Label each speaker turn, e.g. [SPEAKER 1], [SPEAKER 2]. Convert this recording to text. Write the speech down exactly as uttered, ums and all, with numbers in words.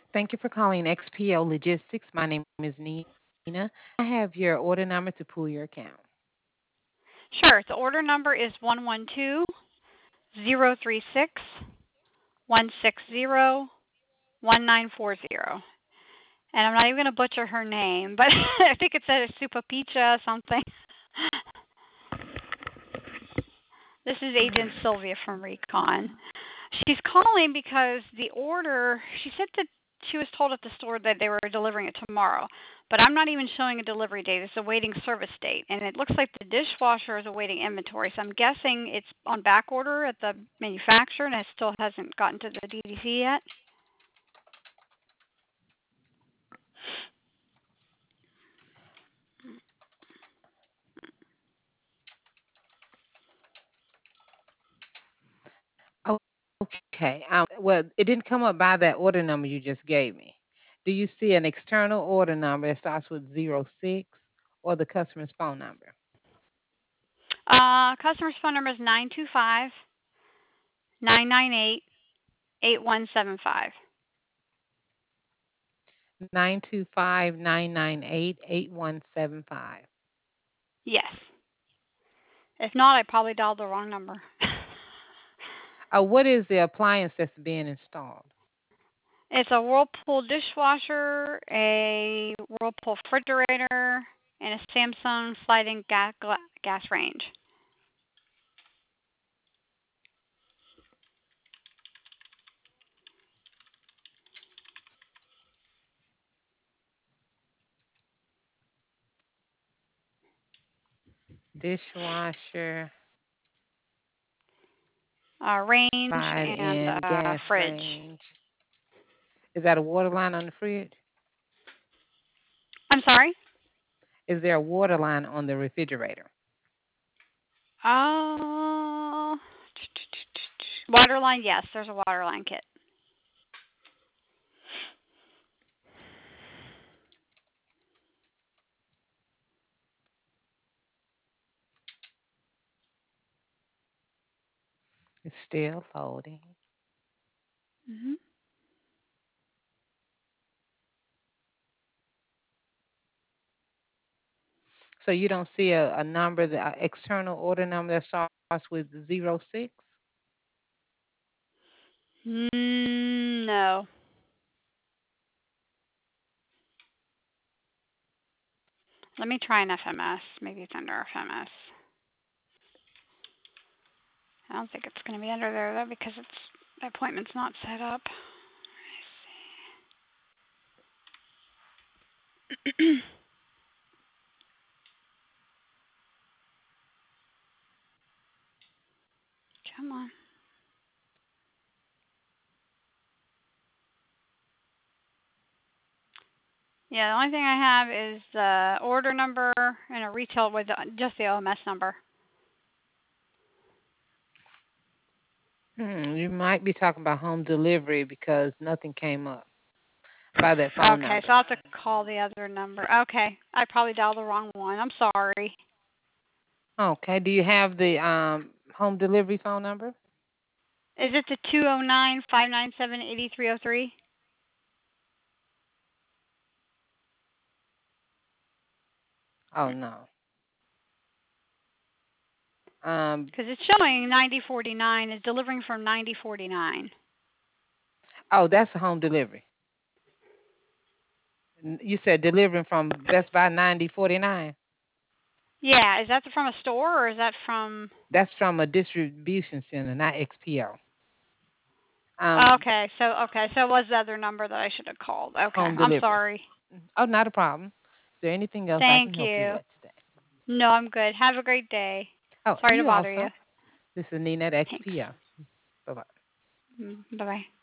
[SPEAKER 1] Thank you for calling X P O Logistics. My name is Nina. I have your order number to pull your account.
[SPEAKER 2] Sure. The order number is one one two zero three six one six zero one nine four zero. And I'm not even going to butcher her name, but I think it said Supa Pizza something. This is Agent Sylvia from Recon. She's calling because the order, she said that she was told at the store that they were delivering it tomorrow, but I'm not even showing a delivery date. It's a waiting service date, and it looks like the dishwasher is awaiting inventory. So I'm guessing it's on back order at the manufacturer, and it still hasn't gotten to the D D C yet.
[SPEAKER 1] Okay. Um, well, it didn't come up by that order number you just gave me. Do you see an external order number that starts with zero six or the customer's phone number?
[SPEAKER 2] Uh, customer's phone number is nine two five nine nine eight eight one seven five.
[SPEAKER 1] nine two five, nine nine eight, eight one seven five.
[SPEAKER 2] Yes. If not, I probably dialed the wrong number.
[SPEAKER 1] Uh, what is the appliance that's being installed?
[SPEAKER 2] It's a Whirlpool dishwasher, a Whirlpool refrigerator, and a Samsung sliding gas gas range.
[SPEAKER 1] Dishwasher,
[SPEAKER 2] Uh, range
[SPEAKER 1] slide
[SPEAKER 2] and
[SPEAKER 1] in,
[SPEAKER 2] uh,
[SPEAKER 1] gas
[SPEAKER 2] fridge.
[SPEAKER 1] range. Is that a water line on the fridge?
[SPEAKER 2] I'm sorry.
[SPEAKER 1] Is there a water line on the refrigerator?
[SPEAKER 2] Oh, water line. Yes, there's a water line kit.
[SPEAKER 1] It's still loading.
[SPEAKER 2] Hmm.
[SPEAKER 1] So you don't see a, a number, the uh, external order number that starts with zero six?
[SPEAKER 2] Mm, no. Let me try an F M S. Maybe it's under F M S. I don't think it's going to be under there though because it's the appointment's not set up. Come on. Yeah, the only thing I have is the order number and a retail with the, just the O M S number.
[SPEAKER 1] Hmm, you might be talking about home delivery because nothing came up by that phone
[SPEAKER 2] Okay, so
[SPEAKER 1] number.
[SPEAKER 2] I'll have to call the other number. Okay, I probably dialed the wrong one. I'm sorry.
[SPEAKER 1] Okay. Do you have the um, home delivery phone number?
[SPEAKER 2] Is it the two oh nine five nine seven eight three oh three?
[SPEAKER 1] Oh no. Um,
[SPEAKER 2] Because it's showing ninety forty-nine is delivering from ninety forty-nine.
[SPEAKER 1] oh, that's a home delivery. N- You said delivering from Best Buy ninety forty-nine.
[SPEAKER 2] Yeah, is that from a store or is that from?
[SPEAKER 1] That's from a distribution center, not X P O. Um,
[SPEAKER 2] Okay, so okay, so it was the other number that I should have called. Okay,
[SPEAKER 1] home
[SPEAKER 2] I'm
[SPEAKER 1] delivery.
[SPEAKER 2] sorry.
[SPEAKER 1] Oh, not a problem. Is there anything else I can
[SPEAKER 2] Thank
[SPEAKER 1] help you
[SPEAKER 2] you.
[SPEAKER 1] with today?
[SPEAKER 2] No, I'm good. Have a great day.
[SPEAKER 1] Oh,
[SPEAKER 2] Sorry to
[SPEAKER 1] you
[SPEAKER 2] bother you.
[SPEAKER 1] also. This is Nina at
[SPEAKER 2] Thanks.
[SPEAKER 1] X P O. Bye bye.
[SPEAKER 2] Bye bye.